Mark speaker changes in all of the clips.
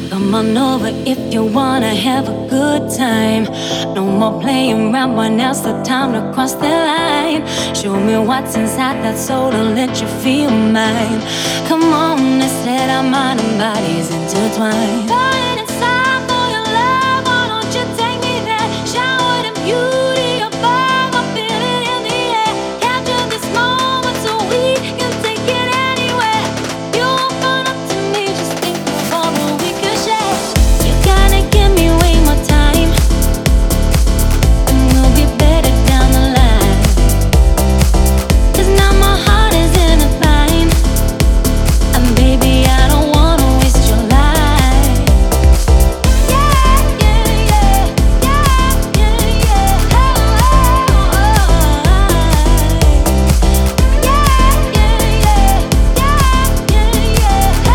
Speaker 1: Come on over if you wanna have a good time. No more playing around, but now's the time to cross the line. Show me what's inside that soul and let you feel mine. Come on, let's let our mind and bodies intertwine. Burning inside for your love, why don't you take me there? Shower the beauty above, I feel it in the air. Capture this moment so we can take it anywhere. You open up to me, just think of all that we could share. You gotta give me way more time, and we'll be better down the line. 'Cause now my heart is in a bind, and baby I don't wanna waste your life. Yeah, yeah, yeah, yeah, yeah, yeah. Oh, oh, oh. Yeah, yeah, yeah, yeah, yeah, yeah.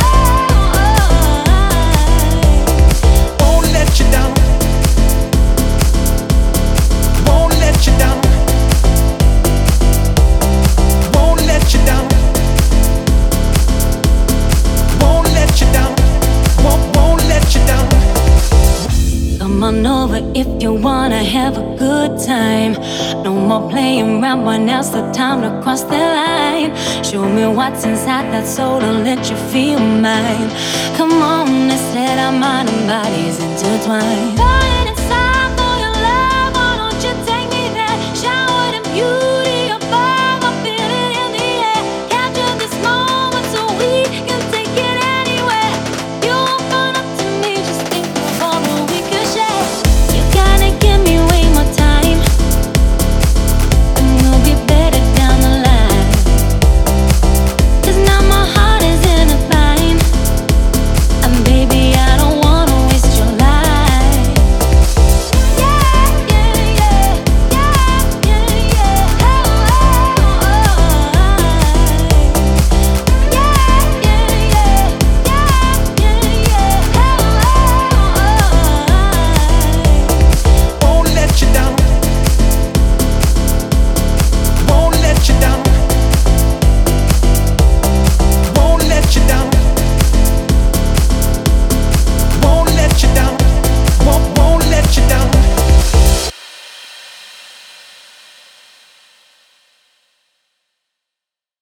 Speaker 1: Oh, oh, oh.
Speaker 2: Won't let you down. Won't let you down. Won't let you down. Won't let you down. Won't let you down.
Speaker 1: Come on over if you wanna have a good time. No more playing around, but now's the time to cross the line. Show me what's inside that soul and let you feel mine. Come on, let's let our mind and bodies intertwine. Burning inside